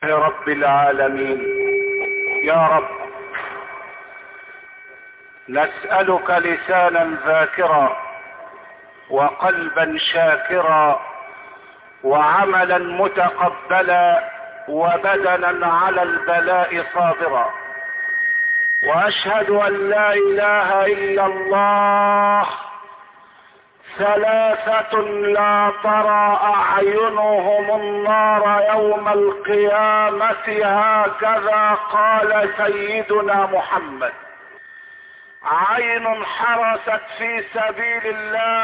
يا رب العالمين. يا رب نسألك لسانا ذاكرا وقلبا شاكرا وعملا متقبلا وبدنا على البلاء صابرا، واشهد ان لا اله الا الله ثلاثة لا ترى اعينهم النار يوم القيامة، هكذا قال سيدنا محمد. عين حرست في سبيل الله،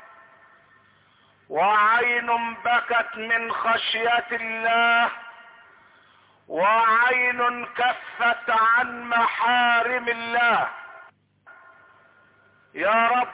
وعين بكت من خشية الله، وعين كفت عن محارم الله. يا رب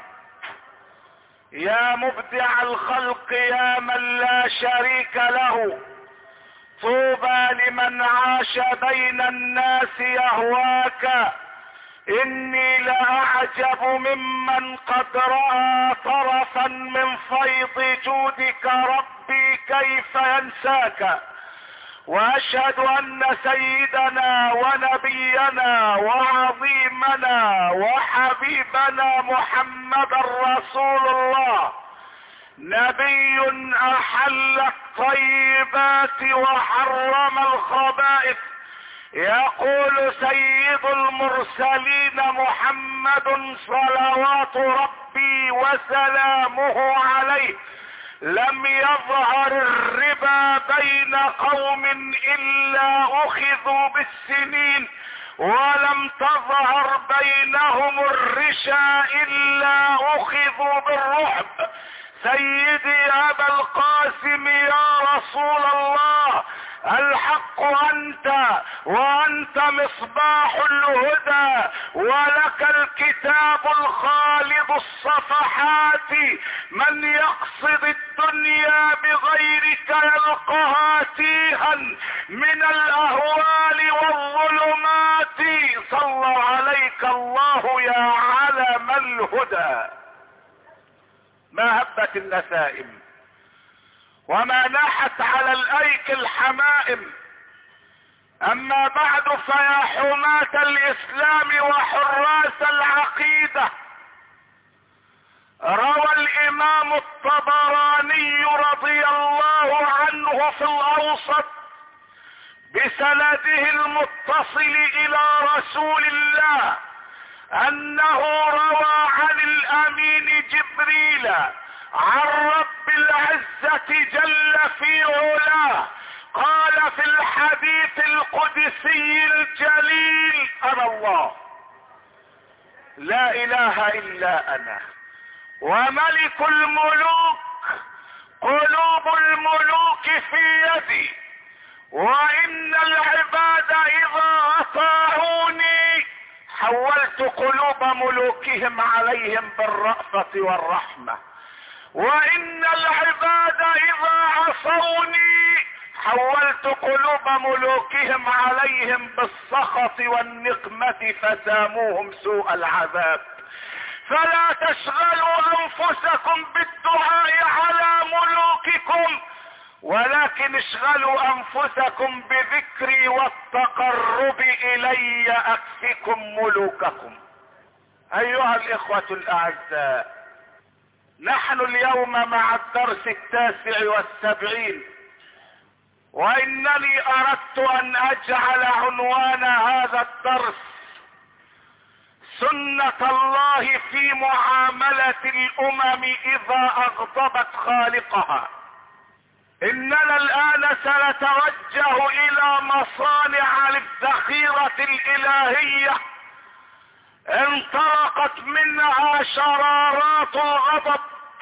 يا مبدع الخلق يا من لا شريك له، طوبى لمن عاش بين الناس يهواك. اني لاعجب ممن قد رأى طرفا من فيض جودك ربي كيف ينساك. واشهد ان سيدنا ونبينا وعظيمنا وحبيبنا محمد رسول الله نبي احل الطيبات وحرم الخبائث. يقول سيد المرسلين محمد صلوات ربي وسلامه عليه: لم يظهر الربا بين قوم الا اخذوا بالسنين، ولم تظهر بينهم الرشا الا اخذوا بالرعب. سيدي ابا القاسم يا رسول الله، الحق انت وانت مصباح الهدى، ولك الكتاب الخالد الصفحات. من يقصد الدنيا بغيرك يلقها تيها من الاهوال والظلمات. صلى عليك الله يا علم الهدى. ما هبت النسائم وما ناحت على الايك الحمائم. اما بعد، فيا حماة الاسلام وحراس العقيدة، روى الامام الطبراني رضي الله عنه في الاوسط بسنده المتصل الى رسول الله انه روى عن الامين جبريل عن رب العزة جل في علاه قال في الحديث القدسي الجليل: انا الله لا اله الا انا وملك الملوك، قلوب الملوك في يدي، وان العباد اذا اطاعوني حولت قلوب ملوكهم عليهم بالرأفة والرحمة، وان العباد اذا عصوني حولت قلوب ملوكهم عليهم بالسخط والنقمة فساموهم سوء العذاب. فلا تشغلوا انفسكم بالدعاء على ملوككم، ولكن اشغلوا انفسكم بذكري والتقرب الي اكفكم ملوككم. ايها الاخوة الاعزاء، نحن اليوم مع الدرس 79، وانني اردت ان اجعل عنوان هذا الدرس: سنة الله في معاملة الامم اذا اغضبت خالقها. اننا الان سنتوجه الى مصانع للذخيرة الالهية انطلقت منها شرارات الغضب،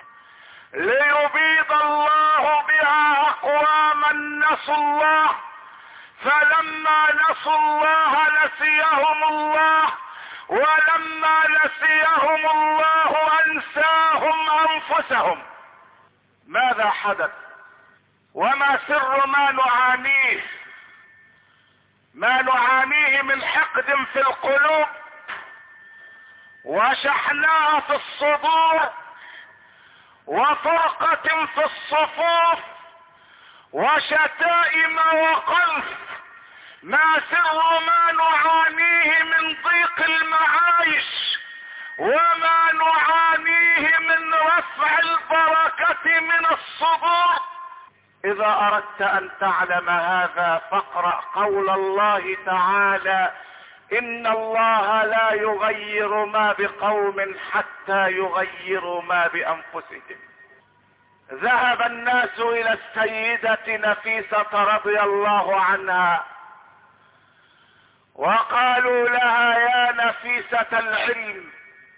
ليبيد الله بها اقواما نسوا الله، فلما نسوا الله نسيهم الله، ولما نسيهم الله انساهم انفسهم. ماذا حدث؟ وما سر ما نعانيه؟ ما نعانيه من حقد في القلوب، وشحناء في الصدور، وفرقة في الصفوف، وشتائم وقذف ما سر ما نعانيه من ضيق المعايش وما نعانيه من رفع البركة من الصدور. اذا اردت ان تعلم هذا فاقرأ قول الله تعالى: ان الله لا يغير ما بقوم حتى يغيروا ما بانفسهم. ذهب الناس الى السيدة نفيسة رضي الله عنها وقالوا لها: يا نفيسة العلم،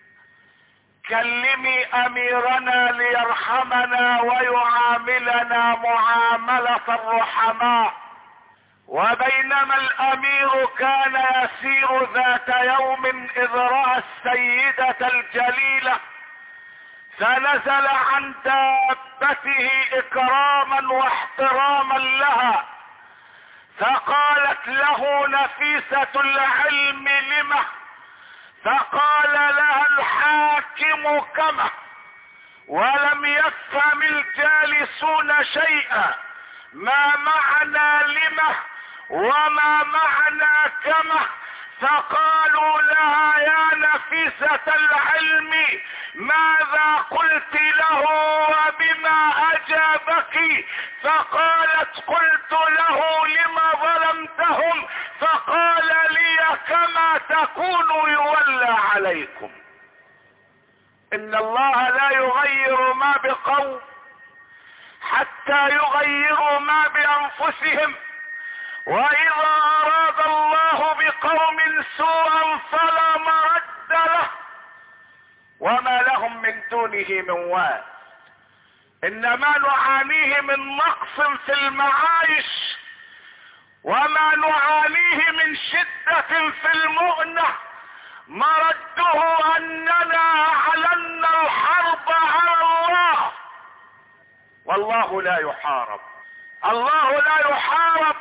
كلمي اميرنا ليرحمنا ويعاملنا معاملة الرحماء. وبينما الامير كان يسير ذات يوم اذ رأى السيدة الجليلة فنزل عن دابته اكراما واحتراما لها، فقالت له نفيسة العلم: لم؟ فقال لها الحاكم: كما. ولم يفهم الجالسون شيئا، ما معنى لم وما معنى كما؟ فقالوا لها: يا نفيسة العلم، ماذا قلت له وبما اجابك؟ فقالت: قلت له: لما ظلمتهم؟ فقال لي: كما تكون يولى عليكم. ان الله لا يغير ما بقوم حتى يغيروا ما بانفسهم، واذا اراد الله بقوم سوءا فلا مرد له وما لهم من دونه من وال. انما نعانيه من نقص في المعايش وما نعانيه من شدة في المؤنة مرده اننا اعلنا الحرب على الله، والله لا يحارب. الله لا يحارب.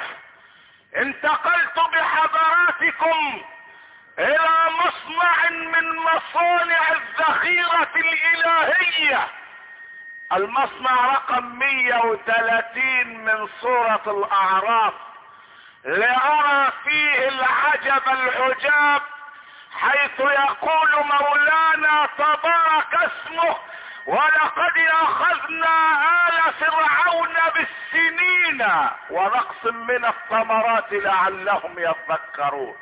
انتقلت بحضراتكم الى مصنع من مصانع الذخيرة الالهية، المصنع رقم 130 من سورة الاعراف، لأرى فيه العجب العجاب، حيث يقول مولانا تبارك اسمه: ولقد اخذنا آل فرعون بالسنين ونقص من الثمرات لعلهم يذكرون.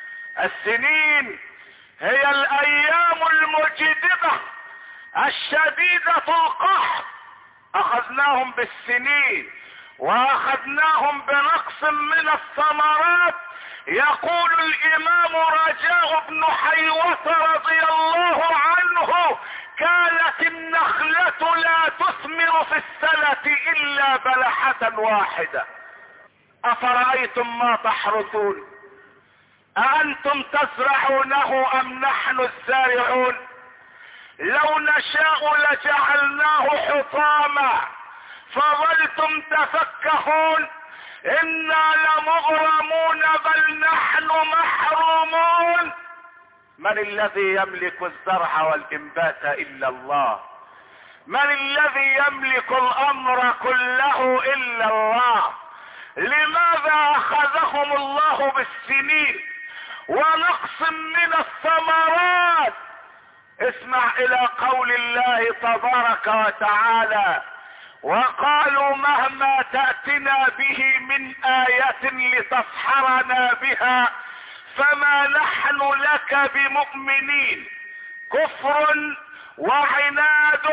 السنين هي الايام المجدبة الشديدة القهر، اخذناهم بالسنين واخذناهم بنقص من الثمرات. يقول الامام رجاء بن حيوة رضي الله عنه: كانت النخلة لا تثمر في السنة الا بلحة واحدة. افرأيتم ما تحرثون اانتم تزرعونه ام نحن الزارعون؟ لو نشاء لجعلناه حطاما فظلتم تفكهون انا لمغرمون بل نحن محرومون. من الذي يملك الزرع والانبات الا الله؟ من الذي يملك الامر كله الا الله؟ لماذا اخذهم الله بالسنين ونقص من الثمرات؟ اسمع الى قول الله تبارك وتعالى: وقالوا مهما تأتنا به من آية لتسحرنا بها فما نحن لك بمؤمنين. كفر وعناد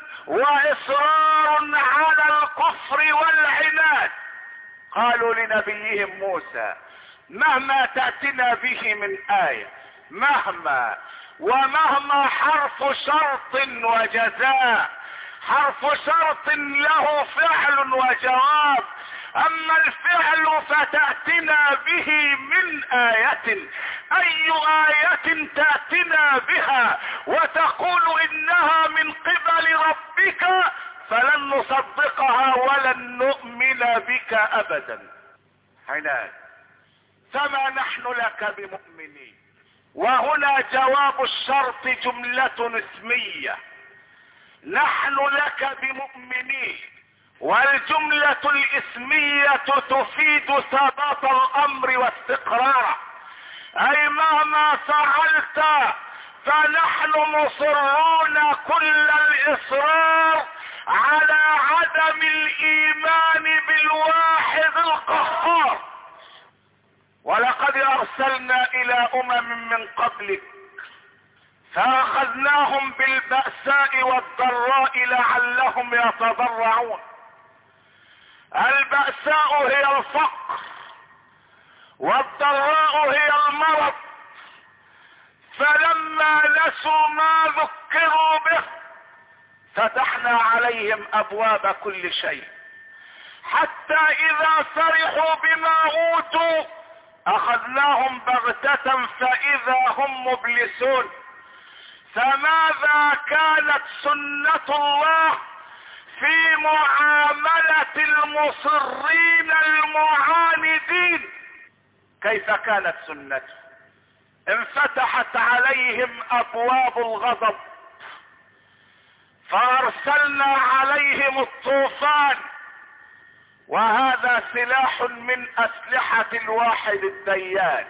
واصرار على الكفر والعناد. قالوا لنبيهم موسى: مهما تأتنا به من آية. مهما، ومهما حرف شرط وجزاء، حرف شرط له فعل وجواب، اما الفعل فتأتنا به من آية. اي آية تأتنا بها وتقول انها من قبل ربك فلن نصدقها ولن نؤمن بك ابدا. عناد. فما نحن لك بمؤمنين. وهنا جواب الشرط جملة اسمية. نحن لك بمؤمنين والجملة الاسمية تفيد ثبات الامر واستقراره، اي مهما فعلت فنحن مصرون كل الاصرار على عدم الايمان بالواحد القهار. ولقد ارسلنا الى من قبلك فاخذناهم بالبأساء والضراء لعلهم يتضرعون. البأساء هي الفقر، والضراء هي المرض، فلما نسوا ما ذكروا به فتحنا عليهم ابواب كل شيء، حتى اذا فرحوا بما اوتوا اخذناهم بغتة فاذا هم مبلسون. فماذا كانت سنة الله في معاملة المصرين المعاندين؟ كيف كانت سنته؟ انفتحت عليهم ابواب الغضب فارسلنا عليهم الطوفان، وهذا سلاح من اسلحة الواحد الديان.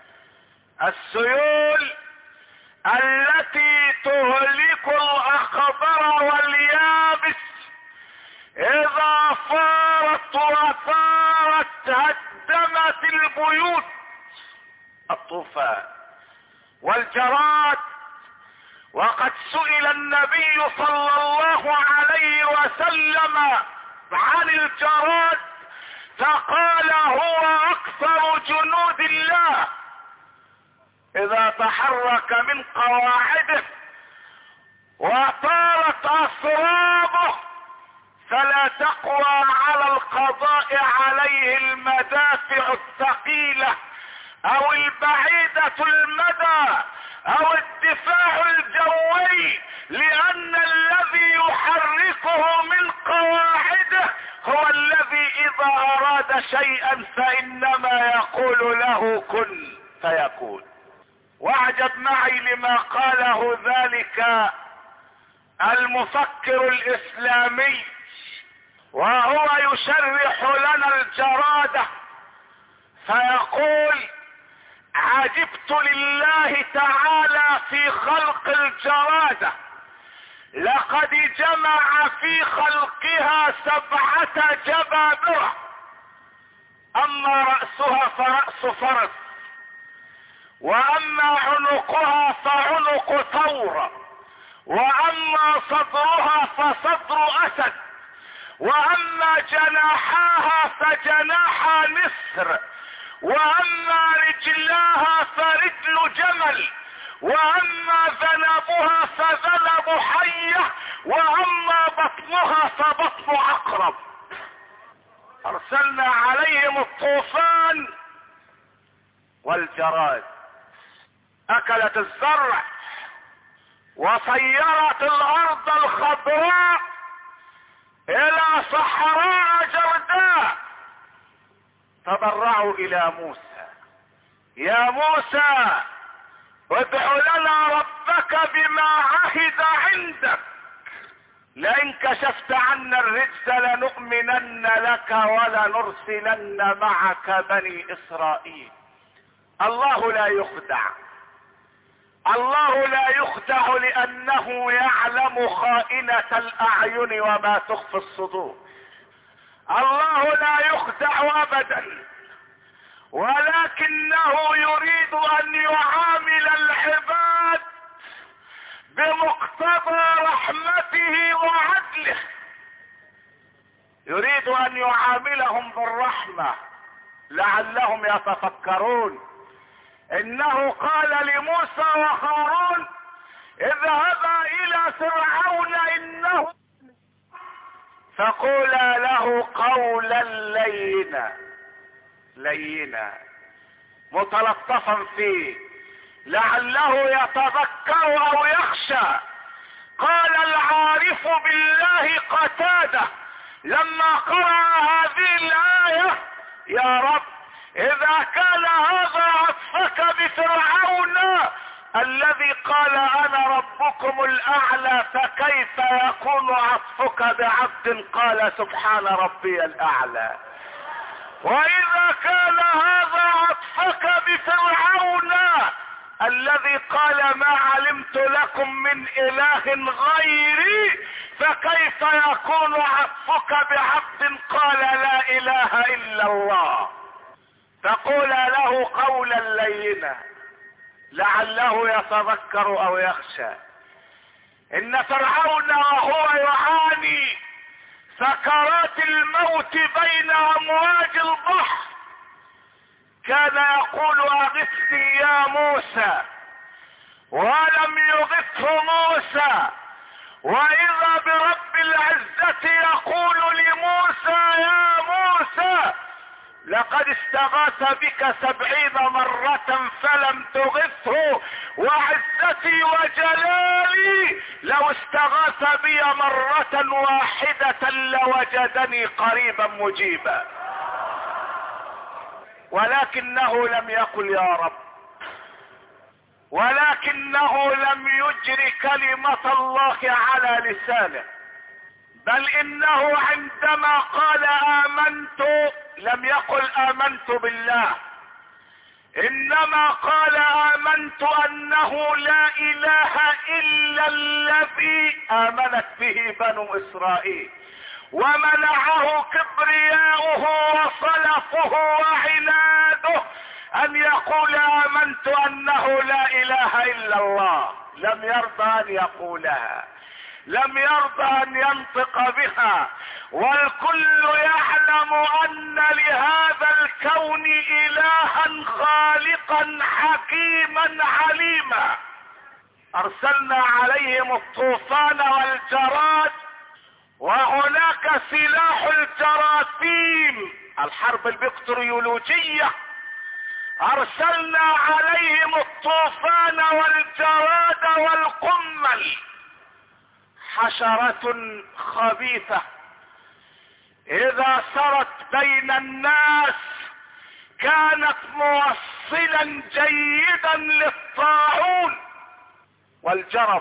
السيول التي تهلك الاخضر واليابس اذا صارت وصارت هدمت البيوت. الطوفان والجراد. وقد سئل النبي صلى الله عليه وسلم عن الجراد فقال هو اكثر جنود الله، اذا تحرك من قواعده وطارت اسرابه فلا تقوى على القضاء عليه المدافع الثقيلة او البعيدة المدى او الدفاع الجوي، لان الذي يحركه من قواعده هو الذي اذا اراد شيئا فانما يقول له كن فيكون. واعجب معي لما قاله ذلك المفكر الاسلامي وهو يشرح لنا الجرادة، فيقول عجبت لله تعالى في خلق الجرادة، لقد جمع في خلقها 7 جبابرة، اما رأسها فرأس فرس، واما عنقها فعنق ثور، واما صدرها فصدر اسد، واما جناحاها فجناحا نسر، واما رجلاها فرجل جمل، واما ذنبها فذنب حية، واما بطنها فبطن عقرب. ارسلنا عليهم الطوفان والجراد، اكلت الزرع وصيرت الارض الخضراء الى صحراء جرداء. تضرعوا الى موسى يا موسى ادع لنا ربك بما عهد عندك، لئن كشفت عنا الرجس لنؤمنن لك ولنرسلن معك بني اسرائيل. الله لا يخدع، الله لا يخدع لانه يعلم خائنة الاعين وما تخفي الصدور. الله لا يخدع ابدا، ولكنه يريد ان يعامل العباد بمقتضى رحمته وعدله، يريد ان يعاملهم بالرحمة لعلهم يتفكرون. انه قال لموسى وهارون اذهبا الى فرعون انه، فقولا له قولا لينا متلطفا فيه لعله يتذكر او يخشى. قال العارف بالله قتادة لما قرأ هذه الآية يا رب اذا كان هذا عطفك بفرعون الذي قال انا ربكم الاعلى فكيف يكون عطفك بعبد قال سبحان ربي الاعلى. واذا كان هذا عطفك بفرعون الذي قال ما علمت لكم من اله غيري فكيف يكون عطفك بعبد قال لا اله الا الله. فقول له قولا لينا لعله يتذكر او يخشى. ان فرعون وهو يعاني سكرات الموت بين امواج البحر كان يقول اغثني يا موسى، ولم يغثه موسى، واذا برب العزة يقول لموسى يا موسى لقد استغاث بك 70 مرة فلم تغثه، وعزتي وجلالي لو استغاث بي مرة واحدة لوجدني قريبا مجيبا. ولكنه لم يقل يا رب، ولكنه لم يجر كلمة الله على لسانه، بل انه عندما قال امنت لم يقل امنت بالله، انما قال امنت انه لا اله الا الذي امنت به بنو اسرائيل، ومنعه كبرياؤه وصلفه وعناده ان يقول امنت انه لا اله الا الله. لم يرضى ان يقولها، لم يرضى ان ينطق بها، والكل يعلم ان لهذا الكون الها خالقا حكيما عليما. ارسلنا عليهم الطوفان والجراد، وهناك سلاح الجراثيم الحرب البكتيريولوجية. ارسلنا عليهم الطوفان والجراد والقمل، حشرة خبيثة اذا سرت بين الناس كانت موصلا جيدا للطاعون والجرب.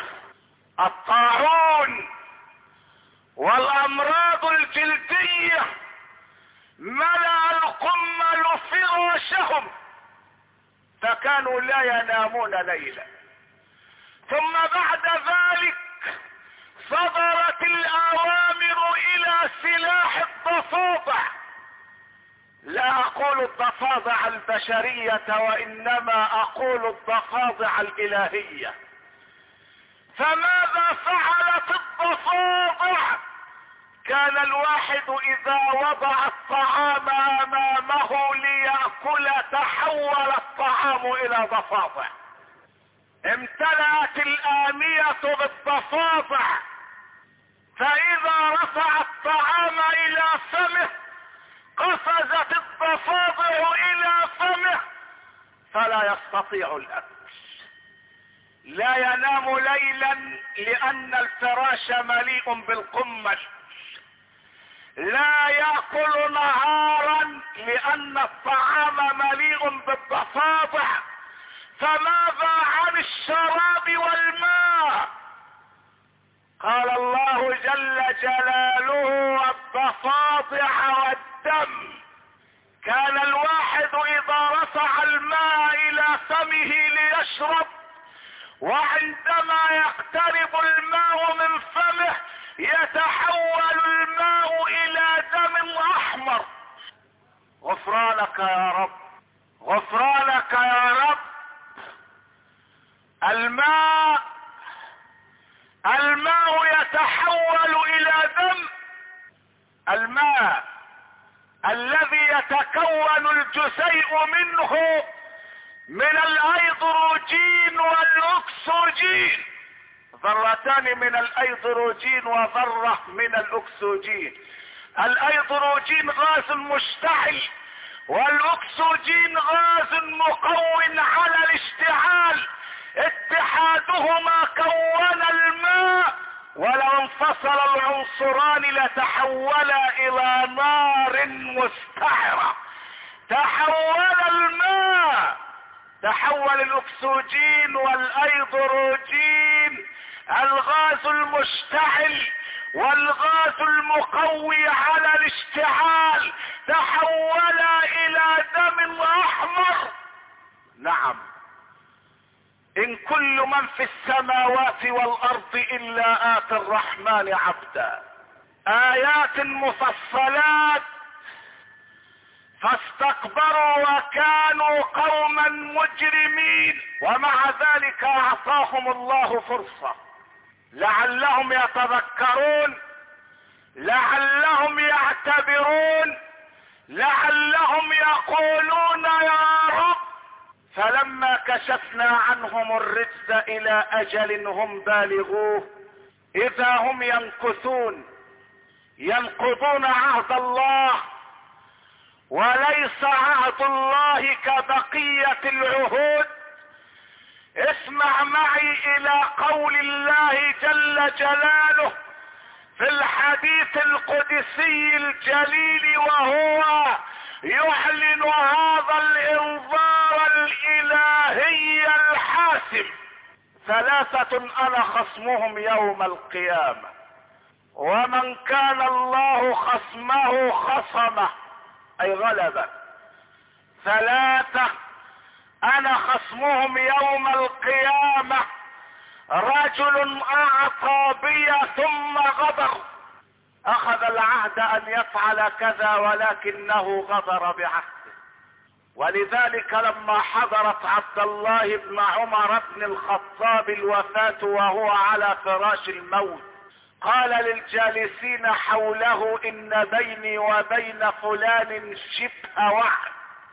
الطاعون والامراض الجلدية ملأ القمل فراشهم فكانوا لا ينامون ليلا. ثم بعد ذلك صدرت الاوامر الى سلاح الضفادع، لا اقول الضفادع البشرية وانما اقول الضفادع الالهية. فماذا فعلت الضفادع؟ كان الواحد اذا وضع الطعام امامه ليأكل تحول الطعام الى ضفادع، امتلأت الآنية بالضفادع، فاذا رفع الطعام الى فمه قفزت الضفادع الى فمه فلا يستطيع الاكل. لا ينام ليلا لان الفراش مليء بالقمل، لا يأكل نهارا لان الطعام مليء بالضفادع. فماذا عن الشراب والماء؟ قال الله جل جلاله الضفادع والدم. كان الواحد اذا رفع الماء الى فمه ليشرب، وعندما يقترب الماء من فمه يتحول الماء الى دم احمر. غفرانك يا رب، غفرانك يا رب. الماء يتحول الى دم. الماء الذي يتكون الجزيء منه من الايدروجين والاكسجين، ذرتان من الايدروجين وذرة من الاكسجين. الايدروجين غاز مشتعل والاكسجين غاز مقوٍ على الاشتعال، اتحادهما كون الماء، ولو انفصل العنصران لتحولا الى نار مستعرة. تحول الماء تحول الاكسجين والايدروجين، الغاز المشتعل والغاز المقوي على الاشتعال، تحولا الى دم احمر. نعم، ان كل من في السماوات والارض الا اتى الرحمن عبدا. ايات مفصلات، فاستكبروا وكانوا قوما مجرمين، ومع ذلك اعطاهم الله فرصة لعلهم يتذكرون، لعلهم يعتبرون، لعلهم يقولون يا رب. فلما كشفنا عنهم الرجز الى اجل هم بالغوه اذا هم ينكثون، ينقضون عهد الله، وليس عهد الله كبقية العهود. اسمع معي الى قول الله جل جلاله في الحديث القدسي الجليل، وهو يعلن هذا الانذار الالهي الحاسم: ثلاثة انا خصمهم يوم القيامة، ومن كان الله خصمه خصمه اي غلبه. ثلاثة انا خصمهم يوم القيامة: رجل اعطى بي ثم غدر، اخذ العهد ان يفعل كذا ولكنه غدر بعهده. ولذلك لما حضرت عبد الله بن عمر بن الخطاب الوفاة وهو على فراش الموت، قال للجالسين حوله: ان بيني وبين فلان شبه وعد،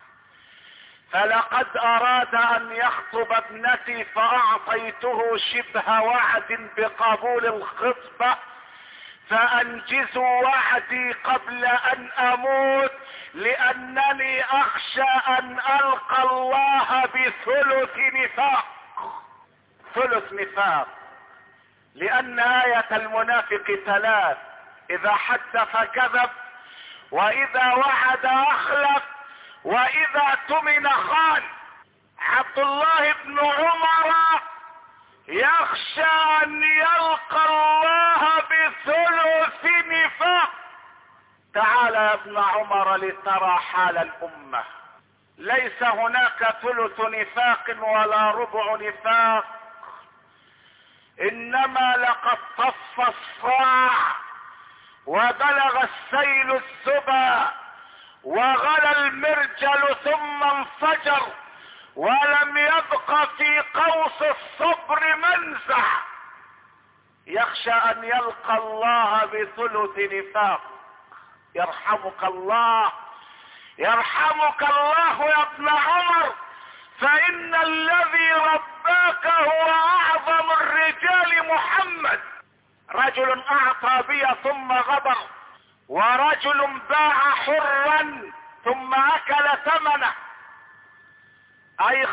فلقد اراد ان يخطب ابنتي فاعطيته شبه وعد بقبول الخطبة، فانجزوا وعدي قبل ان اموت، لانني اخشى ان القى الله بثلث نفاق. ثلث نفاق، لان آية المنافق ثلاث: اذا حدث كذب، واذا وعد اخلف، واذا اؤتمن خان. عبد الله بن عمر يخشى ان يلقى الله بثلث نفاق. تعال يا ابن عمر لترى حال الامة، ليس هناك ثلث نفاق ولا ربع نفاق، انما لقد طف الصاع وبلغ السيل السبا وغلى المرجل ثم انفجر، ولم يبق في قوس الصبر منزع. يخشى ان يلقى الله بثلث نفاق. يرحمك الله، يرحمك الله يا ابن عمر، فان الذي رباك هو اعظم الرجال محمد. رجل اعطى بي ثم غدر، ورجل باع حرا ثم اكل ثمنه، اي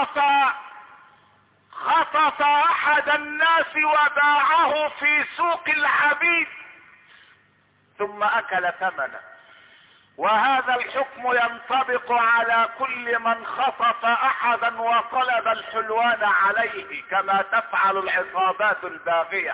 خطف احد الناس وباعه في سوق العبيد ثم اكل ثمنه. وهذا الحكم ينطبق على كل من خطف احدا وطلب الحلوان عليه، كما تفعل العصابات الباغية.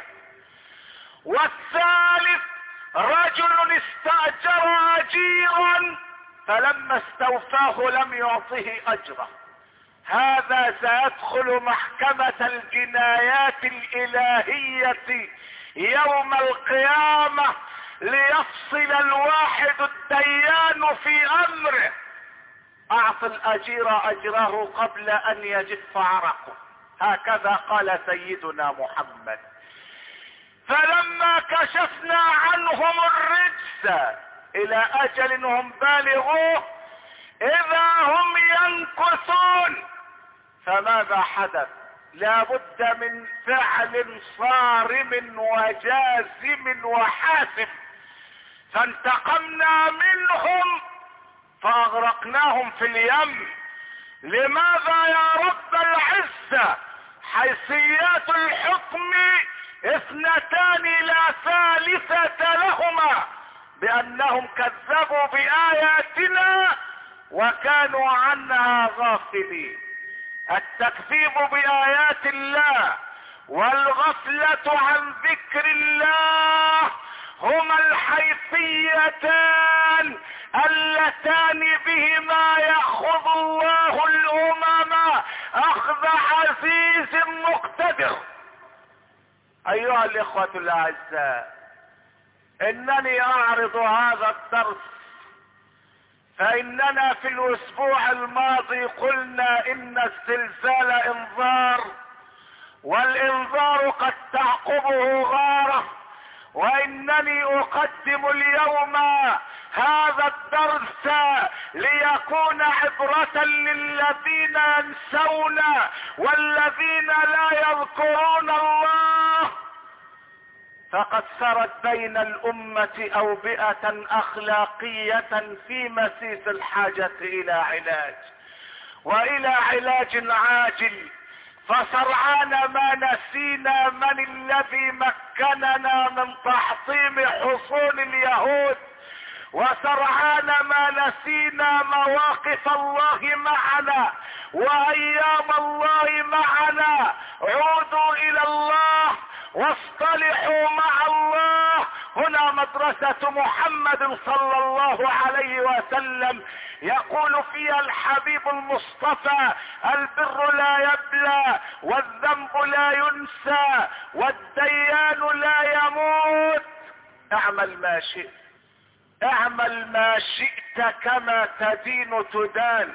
والثالث رجل استأجر اجيرا فلما استوفاه لم يعطه اجره. هذا سيدخل محكمة الجنايات الالهية يوم القيامة ليفصل الواحد الديان في امره. اعط الاجير اجره قبل ان يجف عرقه، هكذا قال سيدنا محمد. فلما كشفنا عنهم الرجس الى اجل هم بالغوه اذا هم ينكثون. فماذا حدث؟ لا بد من فعل صارم وجازم وحاسم. فانتقمنا منهم فاغرقناهم في اليم. لماذا يا رب العزة؟ حيثيات الحكم اثنتان لا ثالثة لهما، بانهم كذبوا باياتنا وكانوا عنها غافلين. التكذيب بآيات الله والغفلة عن ذكر الله هما الحيثيتان اللتان بهما يأخذ الله الأمم أخذ عزيز مقتدر. أيها الإخوة الأعزاء، إنني أعرض هذا الدرس فإننا في الأسبوع الماضي قلنا إن الزلزال إنذار، والإنذار قد تعقبه غارة، وإنني أقدم اليوم هذا الدرس ليكون عبرة للذين ينسون والذين لا يذكرون الله. فقد سرت بين الأمة أوبئة أخلاقية في مسيس الحاجة إلى علاج، وإلى علاج عاجل. فسرعان ما نسينا من الذي مكننا من تحطيم حصون اليهود، وسرعان ما نسينا مواقف الله معنا وأيام الله معنا. عودوا إلى الله واصطلحوا مع الله. هنا مدرسة محمد صلى الله عليه وسلم يقول فيها الحبيب المصطفى: البر لا يبلى، والذنب لا ينسى، والديان لا يموت. اعمل ما شئت، اعمل ما شئت كما تدين تدان.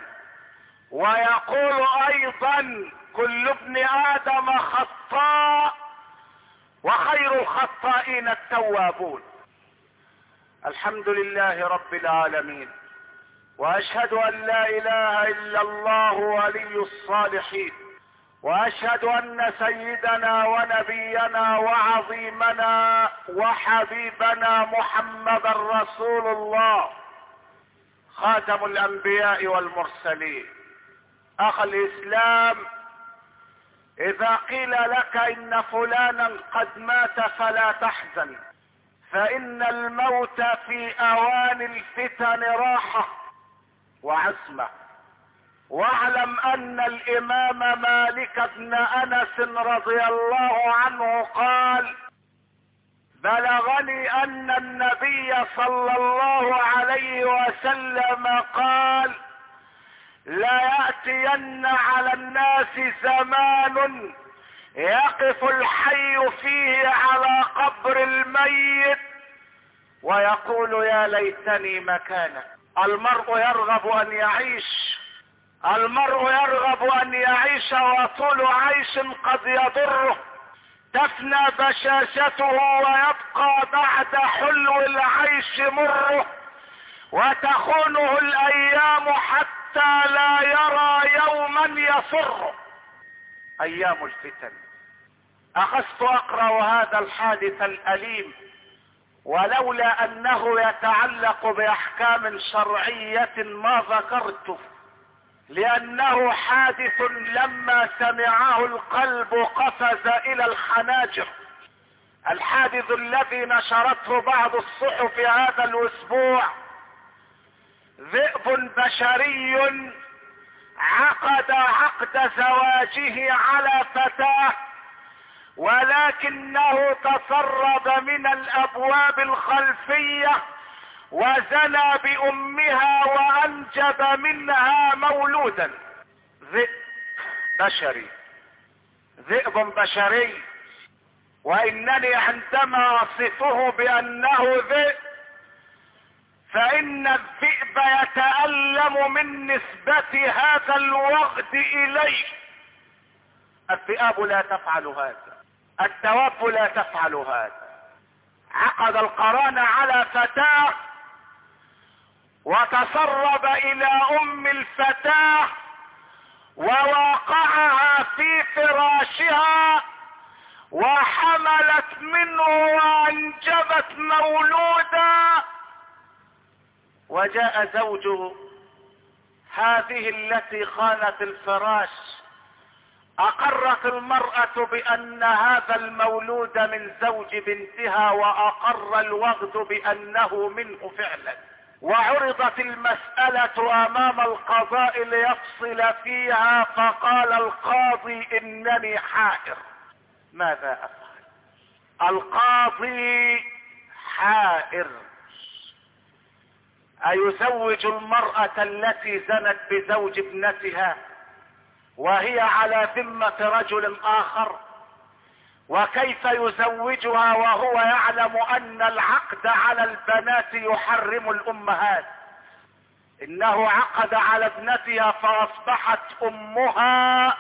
ويقول ايضا: كل ابن ادم خطاء وخير الخطائين التوابون. الحمد لله رب العالمين، واشهد ان لا اله الا الله ولي الصالحين، واشهد ان سيدنا ونبينا وعظيمنا وحبيبنا محمدا رسول الله خاتم الانبياء والمرسلين. اخ الاسلام، اذا قيل لك ان فلانا قد مات فلا تحزن، فان الموت في اوان الفتن راحة وعزمة. واعلم ان الامام مالك بن انس رضي الله عنه قال: بلغني ان النبي صلى الله عليه وسلم قال: لا يأتين على الناس زمان يقف الحي فيه على قبر الميت ويقول: يا ليتني مكانك. المرء يرغب ان يعيش، المرء يرغب ان يعيش، وطول عيش قد يضره. تفنى بشاشته ويبقى بعد حلو العيش مره، وتخونه الايام حتى لا يرى يوما يسره. ايام الفتن. اخذت اقرأ هذا الحادث الاليم، ولولا انه يتعلق باحكام شرعية ما ذكرته، لانه حادث لما سمعه القلب قفز الى الحناجر. الحادث الذي نشرته بعض الصحف هذا الاسبوع: ذئب بشري عقد زواجه على فتاة، ولكنه تسرب من الابواب الخلفية وزنى بامها وانجب منها مولودا. ذئب بشري، ذئب بشري. وانني عندما اصفه بانه ذئب فان الذئب يتألم من نسبة هذا الوغد اليه. الذئاب لا تفعل هذا، الدواب لا تفعل هذا. عقد القران على فتاة وتسرب الى ام الفتاة وواقعها في فراشها وحملت منه وانجبت مولودا. وجاء زوج هذه التي خانت الفراش، اقرت المرأة بان هذا المولود من زوج بنتها، واقر الوغد بانه منه فعلا. وعرضت المسألة امام القضاء ليفصل فيها، فقال القاضي انني حائر، ماذا افعل؟ القاضي حائر، ايزوج المرأة التي زنت بزوج ابنتها وهي على ذمة رجل اخر؟ وكيف يزوجها وهو يعلم ان العقد على البنات يحرم الامهات؟ انه عقد على ابنتها فاصبحت امها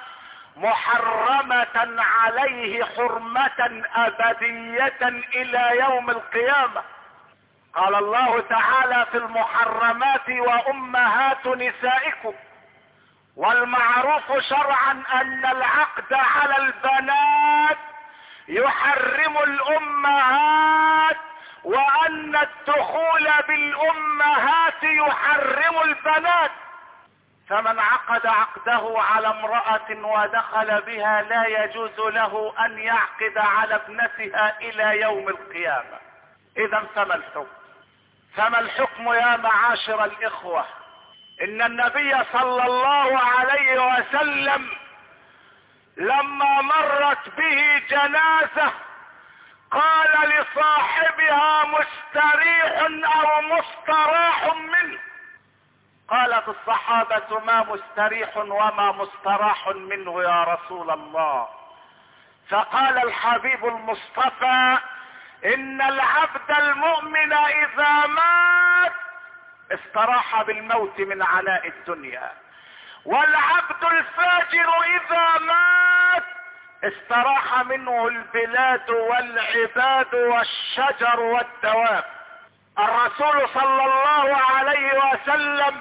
محرمة عليه حرمة ابدية الى يوم القيامة. قال الله تعالى في المحرمات وامهات نسائكم، والمعروف شرعا ان العقد على البنات يحرم الامهات، وان الدخول بالامهات يحرم البنات. فمن عقد عقده على امرأة ودخل بها لا يجوز له ان يعقد على ابنتها الى يوم القيامة. اذا فما الحكم يا معاشر الاخوة؟ ان النبي صلى الله عليه وسلم لما مرت به جنازة قال لصاحبها مستريح او مستراح منه؟ قالت الصحابة ما مستريح وما مستراح منه يا رسول الله؟ فقال الحبيب المصطفى ان العبد المؤمن اذا مات استراح بالموت من عناء الدنيا، والعبد الفاجر اذا مات استراح منه البلاد والعباد والشجر والدواب. الرسول صلى الله عليه وسلم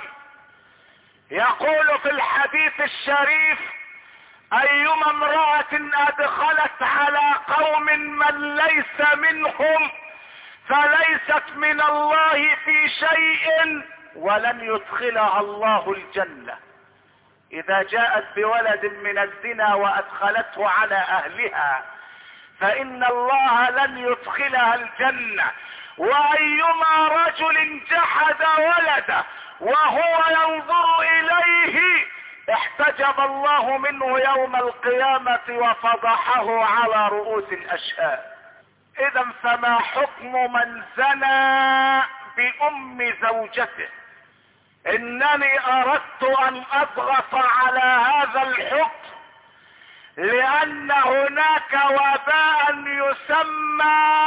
يقول في الحديث الشريف ايما امرأة ادخلت على قوم من ليس منهم فليست من الله في شيء ولن يدخلها الله الجنة. اذا جاءت بولد من الزنا وادخلته على اهلها فان الله لن يدخلها الجنة. وايما رجل جحد ولده وهو ينظر اليه احتجب الله منه يوم القيامة وفضحه على رؤوس الاشهاد. اذا فما حكم من زنى بام زوجته؟ انني اردت ان اضغط على هذا الحكم لان هناك وباء يسمى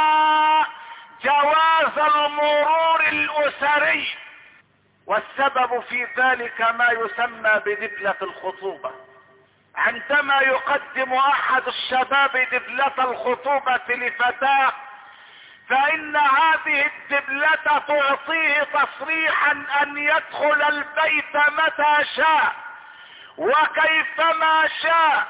جواز المرور الاسري، والسبب في ذلك ما يسمى بدبلة الخطوبة. عندما يقدم احد الشباب دبلة الخطوبة لفتاة فان هذه الدبلة تعطيه تصريحا ان يدخل البيت متى شاء وكيفما شاء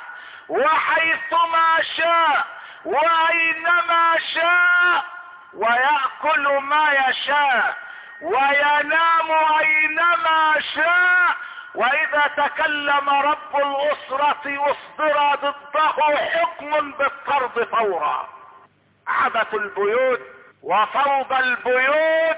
وحيثما شاء واينما شاء، ويأكل ما يشاء وينام اينما شاء، واذا تكلم رب الاسرة اصدر ضده حكم بالطرد فورا. عبث البيوت وفوضى البيوت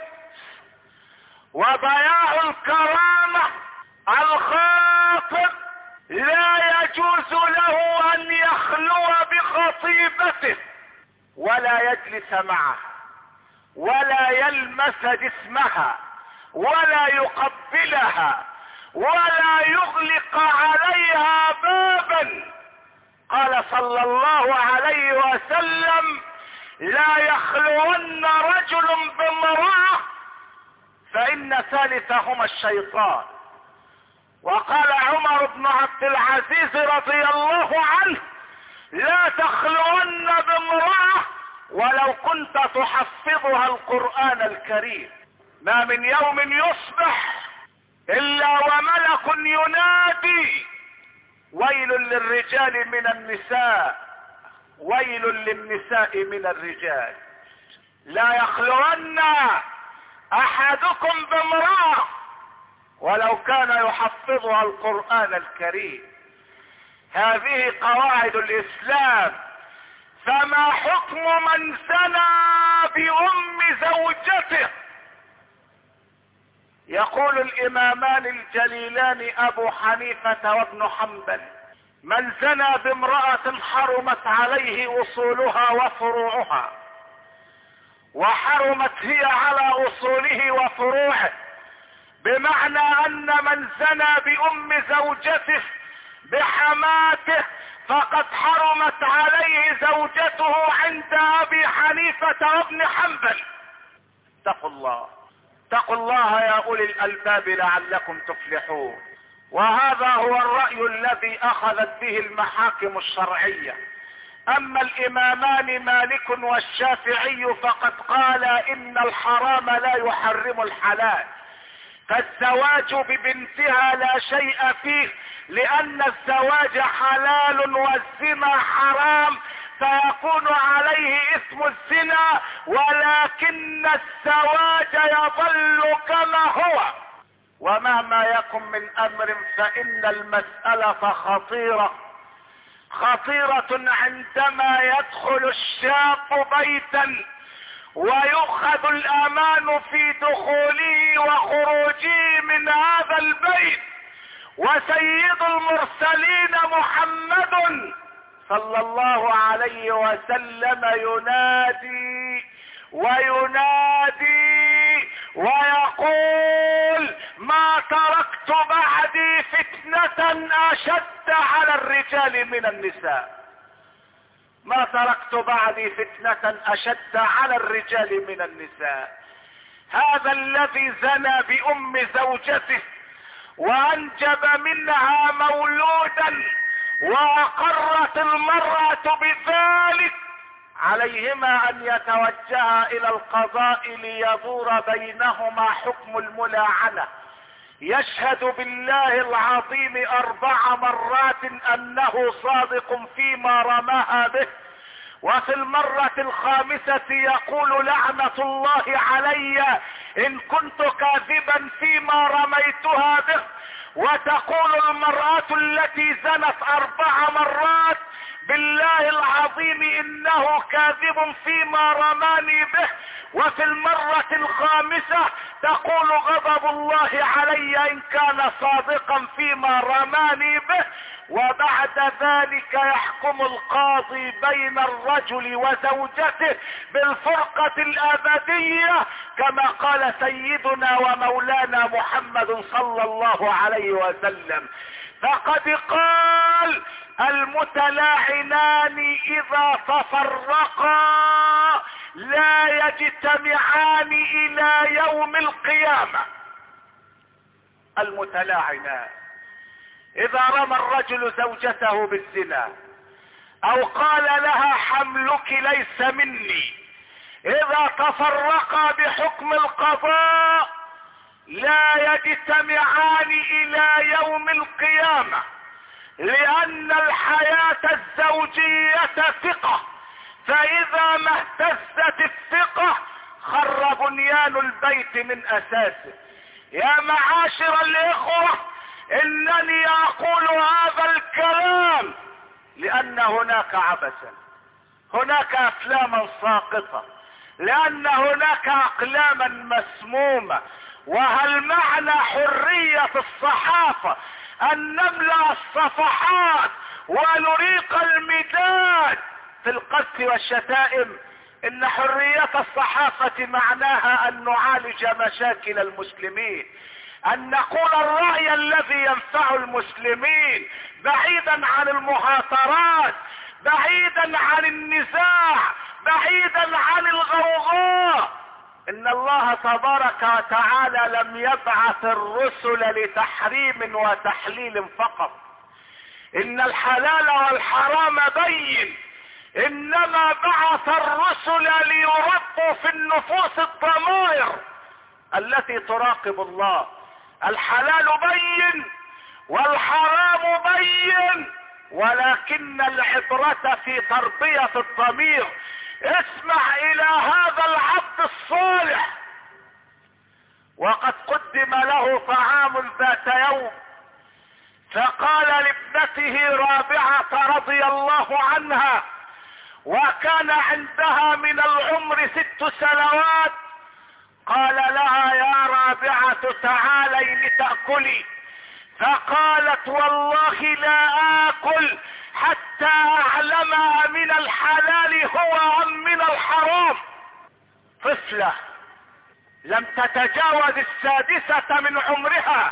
وضياع الكرامة. الخاطب لا يجوز له ان يخلو بخطيبته ولا يجلس معها ولا يلمس جسمها ولا يقبلها ولا يغلق عليها بابا. قال صلى الله عليه وسلم لا يخلون رجل بامرأة فإن ثالثهما الشيطان. وقال عمر بن عبد العزيز رضي الله عنه لا تخلون بامرأة ولو كنت تحفظها القرآن الكريم. ما من يوم يصبح إلا وملك ينادي ويل للرجال من النساء ويل للنساء من الرجال. لا يخلون احدكم بامرأة ولو كان يحفظها القرآن الكريم. هذه قواعد الاسلام. فما حكم من زنى بام زوجته؟ يقول الامامان الجليلان ابو حنيفة وابن حنبل: من زنى بامرأة حرمت عليه اصولها وفروعها، وحرمت هي على اصوله وفروعه، بمعنى ان من زنى بام زوجته بحماته فقد حرمت عليه زوجته عند ابي حنيفة وابن حنبل. اتقوا الله، اتقوا الله يا اولي الالباب لعلكم تفلحون. وهذا هو الرأي الذي اخذت به المحاكم الشرعية. اما الامامان مالك والشافعي فقد قال ان الحرام لا يحرم الحلال، فالزواج ببنتها لا شيء فيه، لان الزواج حلال والزنا حرام، فيكون عليه اسم الزنا، ولكن الزواج يظل كما هو. ومهما يكن من امر فان المسألة خطيرة عندما يدخل الشاب بيتا ويؤخذ الامان في دخوله وخروجه من هذا البيت، وسيد المرسلين محمد صلى الله عليه وسلم ينادي ويقول: ما تركت بعدي فتنة اشد على الرجال من النساء، ما تركت بعدي فتنة اشد على الرجال من النساء. هذا الذي زنى بام زوجته وانجب منها مولودا واقرت المرأة بذلك، عليهما ان يتوجها الى القضاء ليدور بينهما حكم الملاعنة. يشهد بالله العظيم 4 مرات انه صادق فيما رماها به، وفي المرة الخامسة يقول: لعنة الله علي ان كنت كاذبا فيما رميتها به. وتقول المرأة التي زنت 4 مرات: بالله العظيم انه كاذب فيما رماني به. وفي المرة الخامسة تقول: غضب الله علي ان كان صادقا فيما رماني به. وبعد ذلك يحكم القاضي بين الرجل وزوجته بالفرقة الابدية، كما قال سيدنا ومولانا محمد صلى الله عليه وسلم. فقد قال: المتلاعنان اذا تفرقا لا يجتمعان الى يوم القيامة. المتلاعنان اذا رمى الرجل زوجته بالزنا او قال لها: حملك ليس مني، اذا تفرقا بحكم القضاء لا يجتمعان الى يوم القيامة، لان الحياة الزوجية ثقة، فاذا ما اهتزت الثقة خر بنيان البيت من اساسه. يا معاشر الاخوة، انني اقول هذا الكلام لان هناك عبثا، هناك افلاما ساقطة، لان هناك اقلاما مسمومة. وهل معنى حرية الصحافة ان نملأ الصفحات ونريق المداد في القذف والشتائم؟ ان حرية الصحافة معناها ان نعالج مشاكل المسلمين، ان نقول الرأي الذي ينفع المسلمين، بعيدا عن المهاترات، بعيدا عن النزاع، بعيدا عن الغوغاء. ان الله تبارك وتعالى لم يبعث الرسل لتحريم وتحليل فقط، ان الحلال والحرام بين، انما بعث الرسل ليربوا في النفوس الضمائر التي تراقب الله. الحلال بين والحرام بين، ولكن العبرة في تربية الضمير. اسمع الى هذا العبد الصالح، وقد قدم له طعام ذات يوم، فقال لابنته رابعة رضي الله عنها، وكان عندها من العمر 6 سنوات: قال لها يا رابعة تعالي لتأكلي، فقالت والله لا آكل حتى أعلم من الحلال هو أم من الحرام. طفلة لم تتجاوز 6 من عمرها،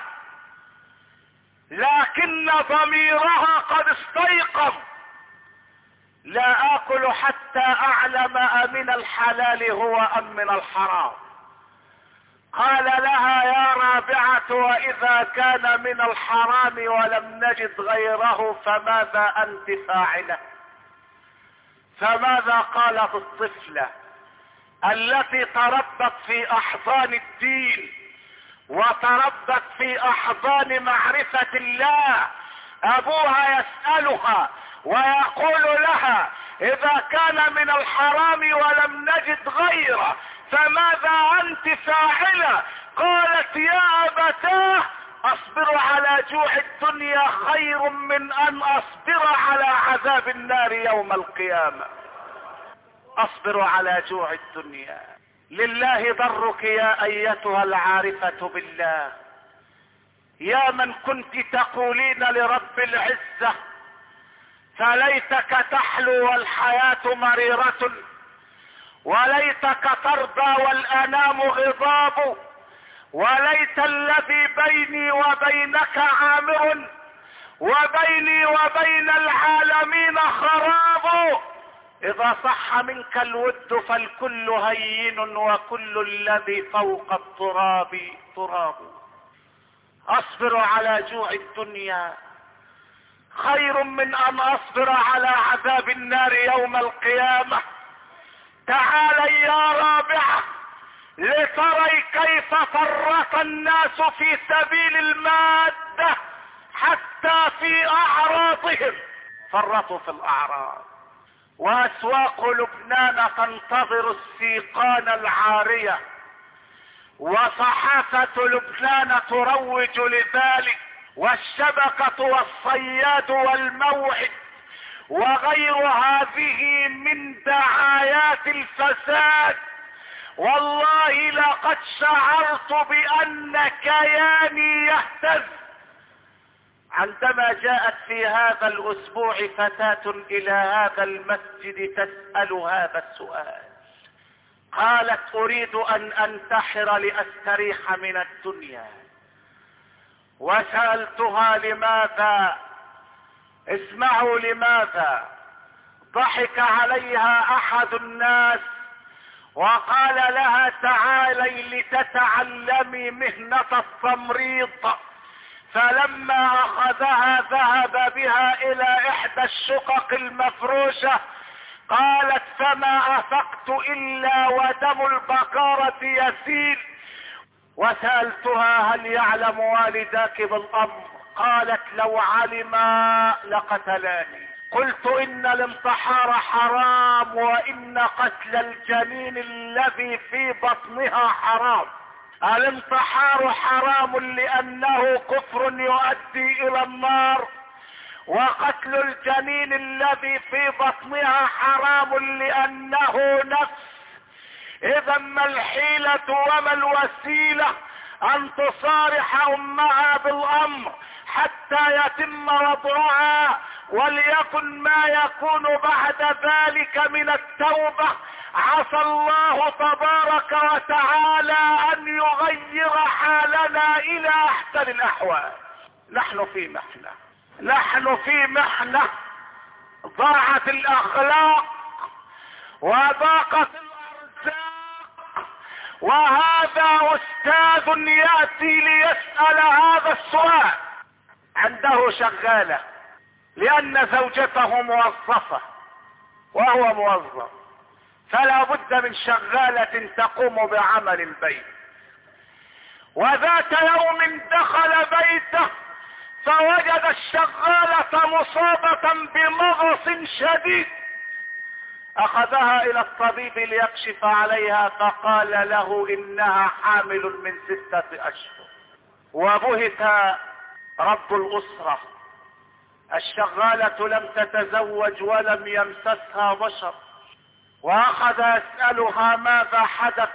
لكن ضميرها قد استيقظ. لا آكل حتى أعلم من الحلال هو أم من الحرام. قال لها يا رابعة وإذا كان من الحرام ولم نجد غيره فماذا أنت فاعلة؟ فماذا قالت الطفلة التي تربت في أحضان الدين وتربت في أحضان معرفة الله؟ أبوها يسألها ويقول لها إذا كان من الحرام ولم نجد غيره فماذا أنت فاعلة؟ قالت يا أبتاه أصبر على جوع الدنيا خير من أن أصبر على عذاب النار يوم القيامة. أصبر على جوع الدنيا. لله ضرك يا أيتها العارفة بالله، يا من كنت تقولين لرب العزة فليتك تحلو والحياة مريرة، وليتك ترضى والأنام غضاب، وليت الذي بيني وبينك عامر وبيني وبين العالمين خراب. إذا صح منك الود فالكل هين وكل الذي فوق التراب تراب. أصبر على جوع الدنيا خير من أن أصبر على عذاب النار يوم القيامة. تعالي يا رابعة لتري كيف فرط الناس في سبيل المادة حتى في أعراضهم، فرطوا في الأعراض. وأسواق لبنان تنتظر السيقان العارية، وصحافة لبنان تروج لذلك، والشبكة والصياد والموعد وغير هذه من دعايات الفساد. والله لقد شعرت بأن كياني يهتز عندما جاءت في هذا الأسبوع فتاة إلى هذا المسجد تسأل هذا السؤال. قالت أريد أن أنتحر لأستريح من الدنيا. وسألتها لماذا؟ اسمعوا لماذا. ضحك عليها أحد الناس وقال لها تعالي لتتعلمي مهنة التمريض. فلما أخذها ذهب بها إلى إحدى الشقق المفروشة. قالت فما أفقت إلا ودم البقرة يسيل. وسألتها هل يعلم والداك بالأمر؟ قالت لو علما لقتلاني. قلت إن الانتحار حرام وإن قتل الجنين الذي في بطنها حرام. الانتحار حرام لأنه كفر يؤدي إلى النار، وقتل الجنين الذي في بطنها حرام لأنه نفس. إذا ما الحيلة وما الوسيلة أن تصارح أمها بالأمر حتى يتم وضعها، وليكن ما يكون بعد ذلك من التوبة. عسى الله تبارك وتعالى أن يغير حالنا إلى أحسن الأحوال. نحن في محنة ضاعت الأخلاق وضاقت الأرزاق. وهذا أستاذ يأتي ليسأل هذا السؤال. عنده شغالة لأن زوجته موظفة وهو موظف، فلا بد من شغالة تقوم بعمل البيت. وذات يوم دخل بيته فوجد الشغالة مصابة بمغص شديد. أخذها إلى الطبيب ليكشف عليها فقال له إنها حامل من 6 أشهر. وبهت رب الأسرة. الشغالة لم تتزوج ولم يمسسها بشر، وأخذ يسألها ماذا حدث.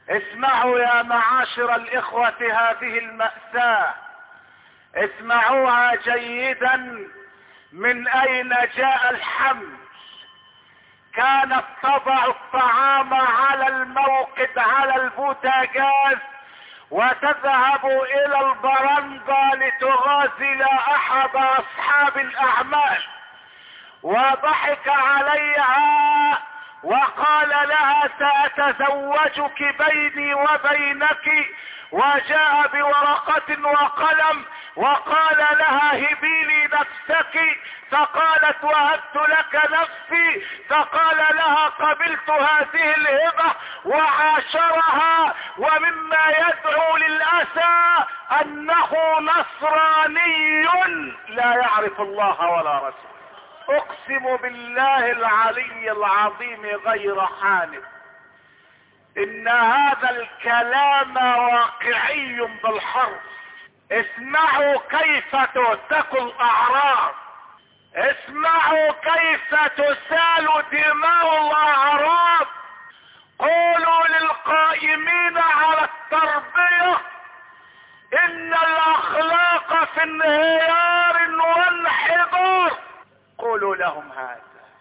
اسمعوا يا معاشر الإخوة هذه المأساة، اسمعوها جيدا. من أين جاء الحمل؟ كانت تضع الطعام على الموقد على البوتاجاز وتذهب إلى البرندة لتغازل أحد أصحاب الأعمال، وضحك عليها وقال لها سأتزوجك بيني وبينك، وجاء بورقة وقلم وقال لها هبي لي نفسك، فقالت وهبت لك نفسي، فقال لها قبلت هذه الهبة وعاشرها. ومما يدعو للأسى أنه نصراني لا يعرف الله ولا رسوله. اقسم بالله العلي العظيم غير حانث ان هذا الكلام واقعي بالحرف. اسمعوا كيف تهتك الاعراض، اسمعوا كيف تسال دماء الاعراض. قولوا للقائمين على التربية ان الاخلاق في انهيار وانحدار، قولوا لهم هذا.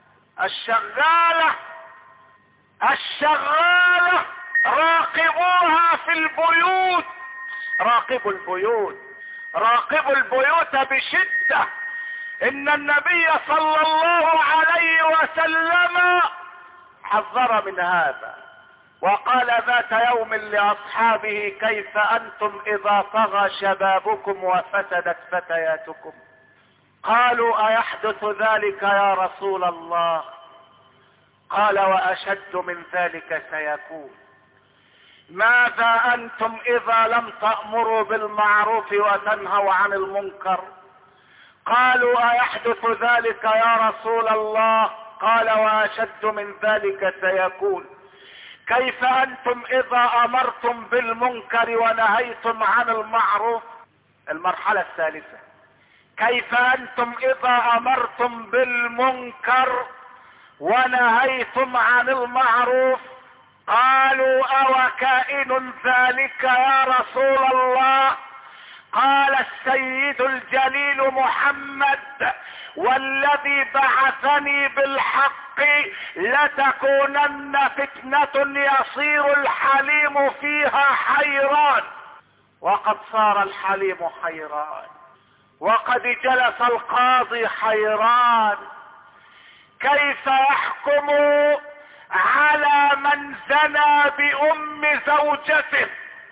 الشغالة راقبوها في البيوت، راقبوا البيوت، راقبوا البيوت بشدة. ان النبي صلى الله عليه وسلم حذر من هذا، وقال ذات يوم لأصحابه كيف أنتم إذا طغى شبابكم وفسدت فتياتكم؟ قالوا أيحدث ذلك يا رسول الله؟ قال وأشد من ذلك سيكون. ماذا أنتم إذا لم تأمروا بالمعروف وتنهوا عن المنكر؟ قالوا أيحدث ذلك يا رسول الله؟ قال وأشد من ذلك سيكون. كيف أنتم إذا أمرتم بالمنكر ونهيتم عن المعروف؟ المرحلة الثالثة، كيف أنتم إذا أمرتم بالمنكر ونهيتم عن المعروف؟ قالوا أو كائن ذلك يا رسول الله؟ قال السيد الجليل محمد والذي بعثني بالحق لتكونن فتنة يصير الحليم فيها حيران. وقد صار الحليم حيران، وقد جلس القاضي حيران. كيف يحكم على من زنى بأم زوجته؟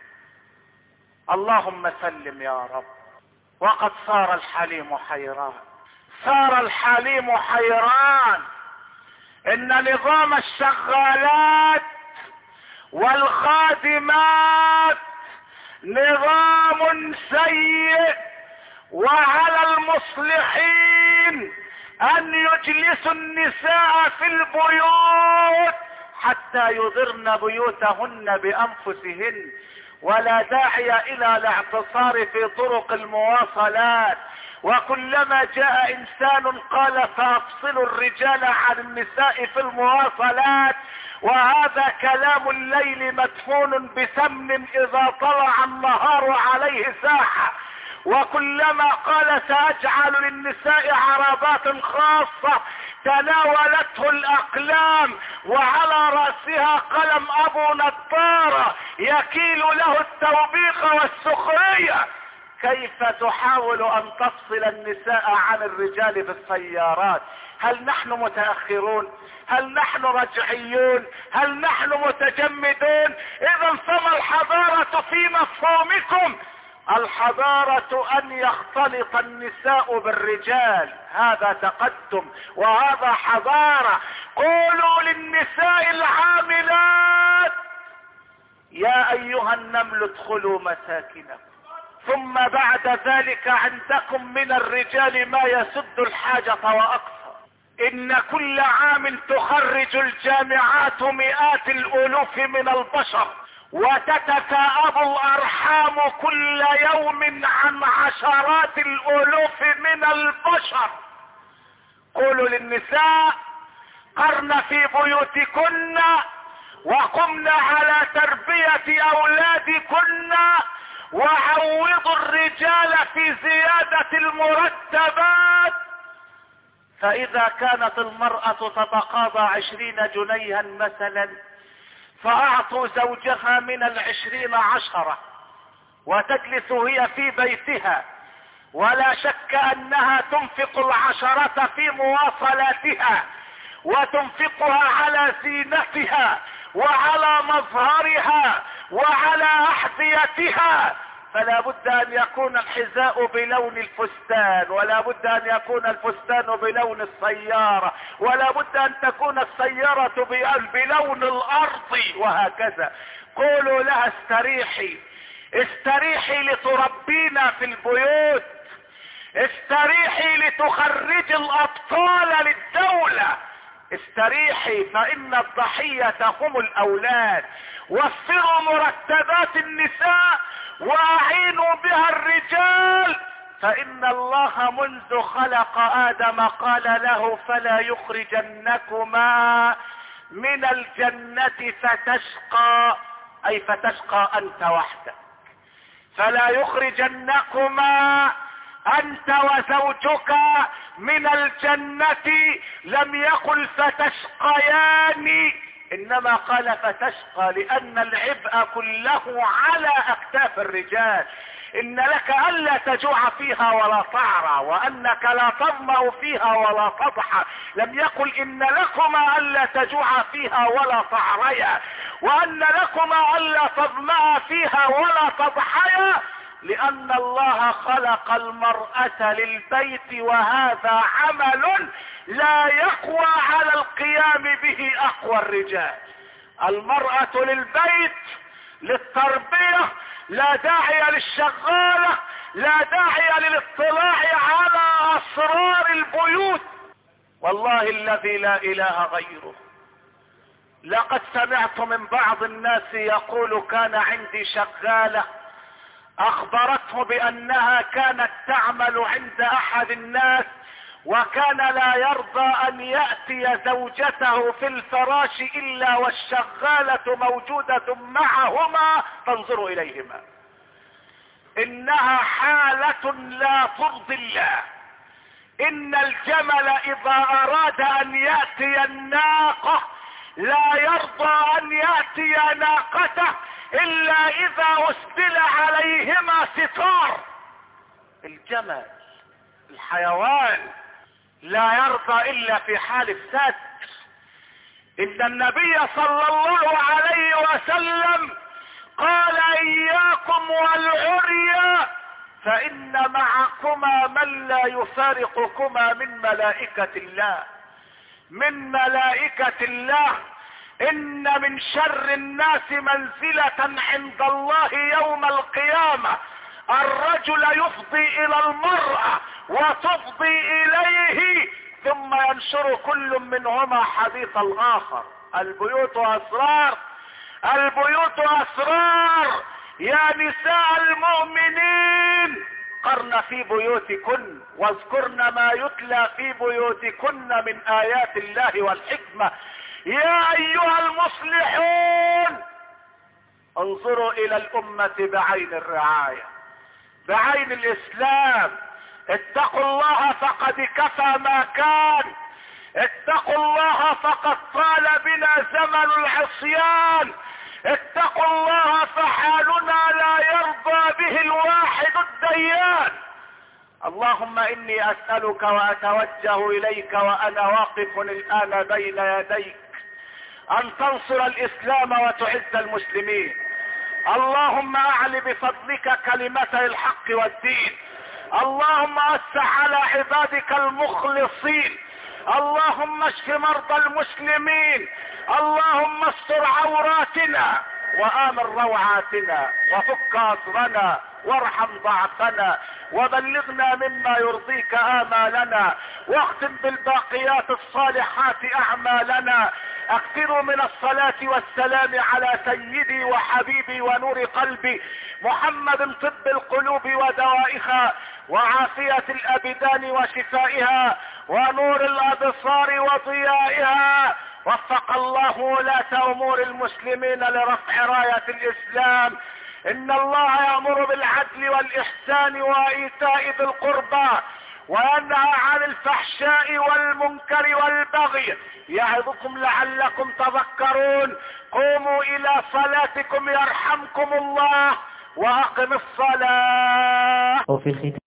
اللهم سلم يا رب. وقد صار الحليم حيران، صار الحليم حيران. ان نظام الشغالات والخادمات نظام سيء، وعلى المصلحين ان يجلسوا النساء في البيوت حتى يضرن بيوتهن بانفسهن، ولا داعي الى الاعتصار في طرق المواصلات. وكلما جاء انسان قال فافصلوا الرجال عن النساء في المواصلات، وهذا كلام الليل مدفون بسمن اذا طلع النهار عليه ساحة. وكلما قال سأجعل للنساء عربات خاصة تناولته الاقلام وعلى رأسها قلم ابو نضارة يكيل له التوبيخ والسخرية. كيف تحاول ان تفصل النساء عن الرجال في السيارات؟ هل نحن متأخرون؟ هل نحن رجعيون؟ هل نحن متجمدون؟ اذا فما الحضارة في مفهومكم؟ الحضارة ان يختلط النساء بالرجال، هذا تقدم وهذا حضارة. قولوا للنساء العاملات يا ايها النمل ادخلوا مساكنكم، ثم بعد ذلك عندكم من الرجال ما يسد الحاجة واكثر. ان كل عام تخرج الجامعات مئات الالوف من البشر، وتتثاءب الارحام كل يوم عن عشرات الالوف من البشر. قولوا للنساء قرن في بيوتكن وقمنا على تربية اولادكن، وعوضوا الرجال في زيادة المرتبات. فاذا كانت المرأة تتقاضى 20 جنيها مثلا، فاعطوا زوجها من 20 10، وتجلس هي في بيتها، ولا شك انها تنفق 10 في مواصلاتها، وتنفقها على زينتها وعلى مظهرها وعلى احذيتها. فلا بد ان يكون الحذاء بلون الفستان، ولا بد ان يكون الفستان بلون السيارة، ولا بد ان تكون السيارة بلون الارض، وهكذا. قولوا لها استريحي، استريحي لتربينا في البيوت، استريحي لتخرجي الابطال للدولة، استريحي فان الضحية هم الاولاد. وفروا مرتبات النساء واعينوا بها الرجال، فان الله منذ خلق ادم قال له فلا يخرجنكما من الجنة فتشقى، اي فتشقى انت وحدك. فلا يخرجنكما انت وزوجك من الجنة، لم يقل فتشقيان، انما قال فتشقى، لان العبء كله على اكتاف الرجال. ان لك الا تجوع فيها ولا تعرى، وانك لا تظمأ فيها ولا تضحى. لم يقل ان لكما الا تجوع فيها ولا تعريا، وان لكما الا تظمأ فيها ولا تضحيا، لان الله خلق المرأة للبيت، وهذا عمل لا يقوى على القيام به اقوى الرجال. المرأة للبيت، للتربية، لا داعي للشغالة، لا داعي للاطلاع على اسرار البيوت. والله الذي لا اله غيره، لقد سمعت من بعض الناس يقول كان عندي شغالة اخبرته بانها كانت تعمل عند احد الناس، وكان لا يرضى ان يأتي زوجته في الفراش الا والشغالة موجودة معهما تنظر اليهما. انها حالة لا ترضي الله. ان الجمل اذا اراد ان يأتي الناقة لا يرضى ان يأتي ناقته الا اذا اسدل عليهما ستار. الجمل الحيوان لا يرضى الا في حال السد. ان النبي صلى الله عليه وسلم قال اياكم والعري، فان معكما من لا يفارقكما من ملائكة الله، من ملائكة الله. ان من شر الناس منزلة عند الله يوم القيامة الرجل يفضي الى المرأة وتفضي اليه، ثم ينشر كل منهما حديث الاخر. البيوت اسرار، البيوت اسرار. يا نساء المؤمنين قرن في بيوتكن واذكرن ما يتلى في بيوتكن من ايات الله والحكمة. يا ايها المصلحون انظروا الى الامة بعين الرعاية، بعين الاسلام. اتقوا الله فقد كفى ما كان، اتقوا الله فقد طال بنا زمن العصيان، اتقوا الله فحالنا لا يرضى به الواحد الديان. اللهم اني اسألك واتوجه اليك وانا واقف الان بين يديك ان تنصر الاسلام وتعز المسلمين. اللهم اعل بفضلك كلمتي الحق والدين. اللهم وسع على عبادك المخلصين. اللهم اشف مرضى المسلمين. اللهم استر عوراتنا وآمن روعاتنا وفك أسرنا وارحم ضعفنا وبلغنا مما يرضيك آمالنا واختم بالباقيات الصالحات أعمالنا. اكثروا من الصلاة والسلام على سيدي وحبيبي ونور قلبي محمد، طب القلوب ودوائها وعافية الأبدان وشفائها ونور الأبصار وضيائها وفق الله ولاة امور المسلمين لرفع راية الاسلام. ان الله يأمر بالعدل والاحسان وايتاء ذي القربى وينهى عن الفحشاء والمنكر والبغي يعظكم لعلكم تذكرون. قوموا الى صلاتكم يرحمكم الله واقم الصلاة. وفي الختام